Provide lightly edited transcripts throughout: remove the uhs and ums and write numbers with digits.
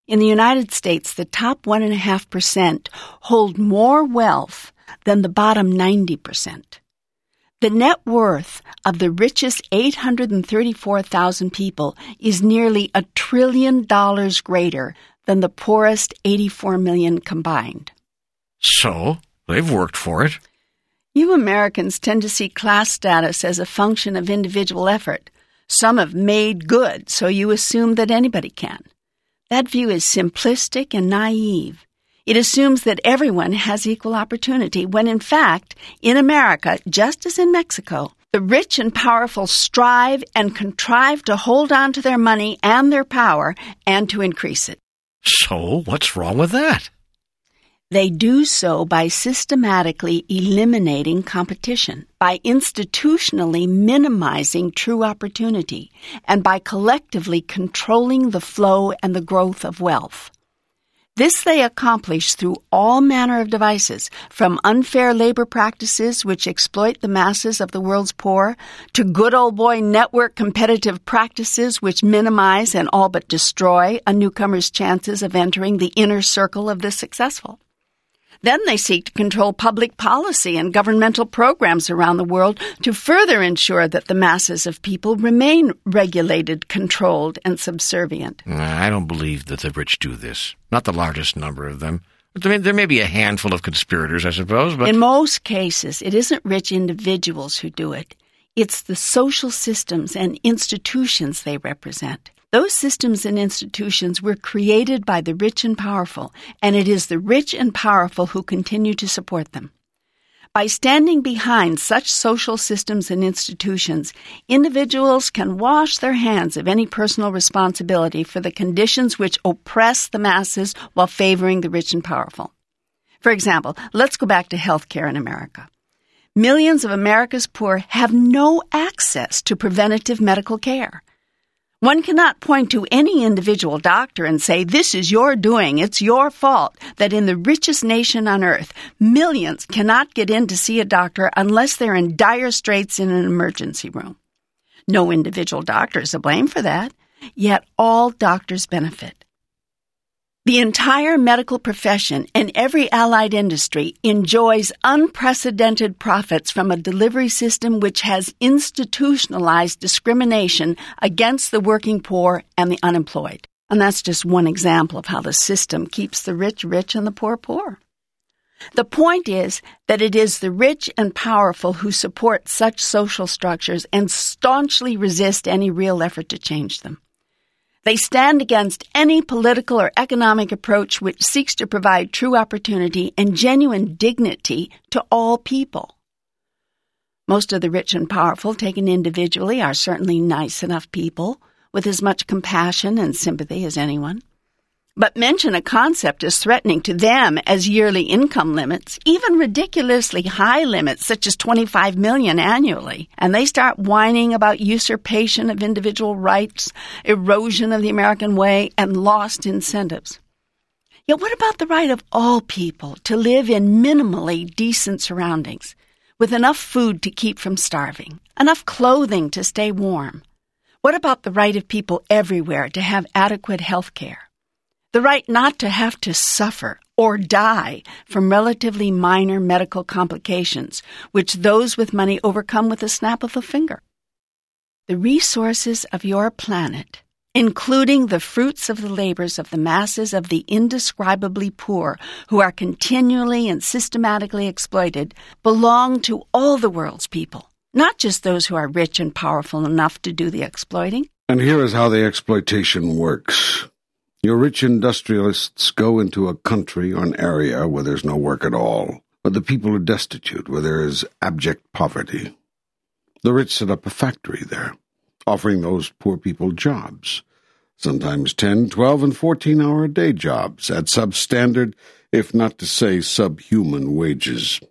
In the United States, the top 1.5% hold more wealth than the bottom 90%. The net worth of the richest 834,000 people is nearly $1 trillion greater than the poorest 84 million combined. So, they've worked for it. You Americans tend to see class status as a function of individual effort. Some have made good, so you assume that anybody can. That view is simplistic and naive. It assumes that everyone has equal opportunity, when in fact, in America, just as in Mexico, the rich and powerful strive and contrive to hold on to their money and their power and to increase it. So, what's wrong with that? They do so by systematically eliminating competition, by institutionally minimizing true opportunity, and by collectively controlling the flow and the growth of wealth. This they accomplish through all manner of devices, from unfair labor practices which exploit the masses of the world's poor, to good old boy network competitive practices which minimize and all but destroy a newcomer's chances of entering the inner circle of the successful. Then they seek to control public policy and governmental programs around the world to further ensure that the masses of people remain regulated, controlled, and subservient. I don't believe that the rich do this. Not the largest number of them. There may be a handful of conspirators, I suppose, but... In most cases, it isn't rich individuals who do it. It's the social systems and institutions they represent. Those systems and institutions were created by the rich and powerful, and it is the rich and powerful who continue to support them. By standing behind such social systems and institutions, individuals can wash their hands of any personal responsibility for the conditions which oppress the masses while favoring the rich and powerful. For example, let's go back to health care in America. Millions of America's poor have no access to preventative medical care. One cannot point to any individual doctor and say, this is your doing, it's your fault, that in the richest nation on earth, millions cannot get in to see a doctor unless they're in dire straits in an emergency room. No individual doctor is to blame for that, yet all doctors benefit. The entire medical profession and every allied industry enjoys unprecedented profits from a delivery system which has institutionalized discrimination against the working poor and the unemployed. And that's just one example of how the system keeps the rich rich and the poor poor. The point is that it is the rich and powerful who support such social structures and staunchly resist any real effort to change them. They stand against any political or economic approach which seeks to provide true opportunity and genuine dignity to all people. Most of the rich and powerful, taken individually, are certainly nice enough people with as much compassion and sympathy as anyone. But mention a concept as threatening to them as yearly income limits, even ridiculously high limits such as $25 million annually, and they start whining about usurpation of individual rights, erosion of the American way, and lost incentives. Yet what about the right of all people to live in minimally decent surroundings, with enough food to keep from starving, enough clothing to stay warm? What about the right of people everywhere to have adequate health care? The right not to have to suffer or die from relatively minor medical complications, which those with money overcome with a snap of a finger. The resources of your planet, including the fruits of the labors of the masses of the indescribably poor who are continually and systematically exploited, belong to all the world's people, not just those who are rich and powerful enough to do the exploiting. And here is how the exploitation works. Your rich industrialists go into a country or an area where there's no work at all, where the people are destitute, where there is abject poverty. The rich set up a factory there, offering those poor people jobs, sometimes 10, 12, and 14-hour-a-day jobs at substandard, if not to say subhuman wages.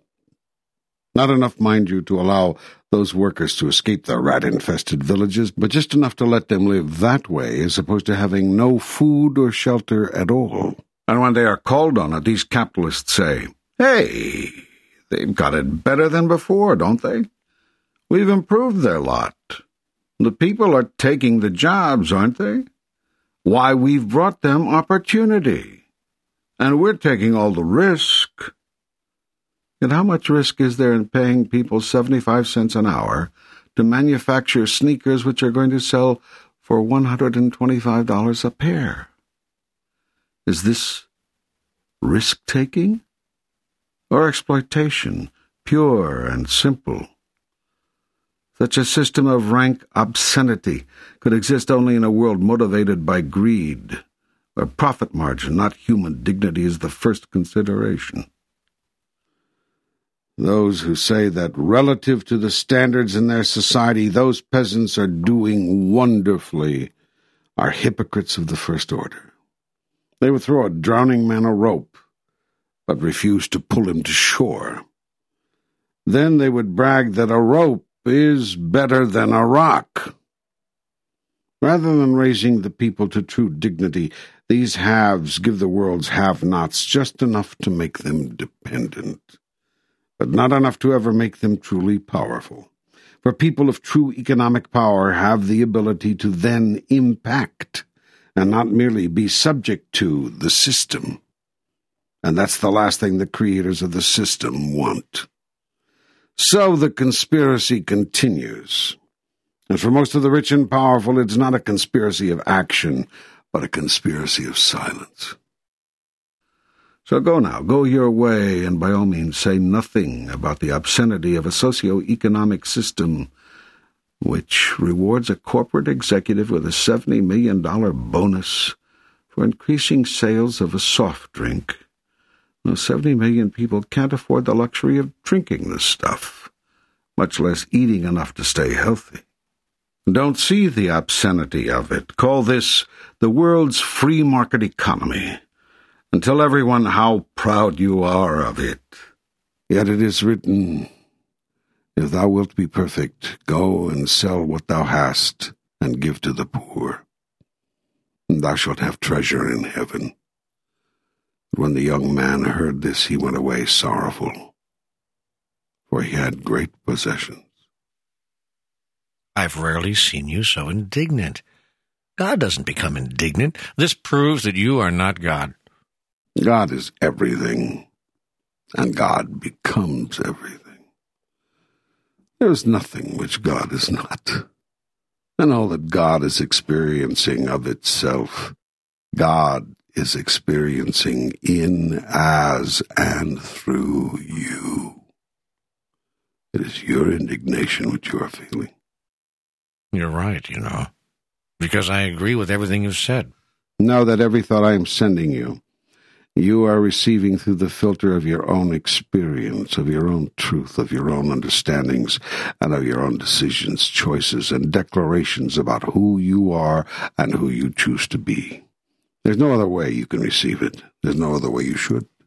Not enough, mind you, to allow those workers to escape the rat-infested villages, but just enough to let them live that way as opposed to having no food or shelter at all. And when they are called on it, these capitalists say, hey, they've got it better than before, don't they? We've improved their lot. The people are taking the jobs, aren't they? Why, we've brought them opportunity, and we're taking all the risk. And how much risk is there in paying people 75 cents an hour to manufacture sneakers which are going to sell for $125 a pair? Is this risk-taking or exploitation, pure and simple? Such a system of rank obscenity could exist only in a world motivated by greed, where profit margin, not human dignity, is the first consideration. Those who say that relative to the standards in their society those peasants are doing wonderfully are hypocrites of the first order. They would throw a drowning man a rope, but refuse to pull him to shore. Then they would brag that a rope is better than a rock. Rather than raising the people to true dignity, these haves give the world's have-nots just enough to make them dependent, but not enough to ever make them truly powerful. For people of true economic power have the ability to then impact and not merely be subject to the system. And that's the last thing the creators of the system want. So the conspiracy continues. And for most of the rich and powerful, it's not a conspiracy of action, but a conspiracy of silence. So go now, go your way, and by all means say nothing about the obscenity of a socio-economic system which rewards a corporate executive with a $70 million bonus for increasing sales of a soft drink. Now, 70 million people can't afford the luxury of drinking this stuff, much less eating enough to stay healthy. Don't see the obscenity of it. Call this the world's free market economy, and tell everyone how proud you are of it. Yet it is written, if thou wilt be perfect, go and sell what thou hast, and give to the poor, and thou shalt have treasure in heaven. When the young man heard this, he went away sorrowful, for he had great possessions. I've rarely seen you so indignant. God doesn't become indignant. This proves that you are not God. God is everything, and God becomes everything. There is nothing which God is not, and all that God is experiencing of itself, God is experiencing in, as, and through you. It is your indignation which you are feeling. You're right, because I agree with everything you've said. Know that every thought I am sending you, you are receiving through the filter of your own experience, of your own truth, of your own understandings, and of your own decisions, choices, and declarations about who you are and who you choose to be. There's no other way you can receive it. There's no other way you should.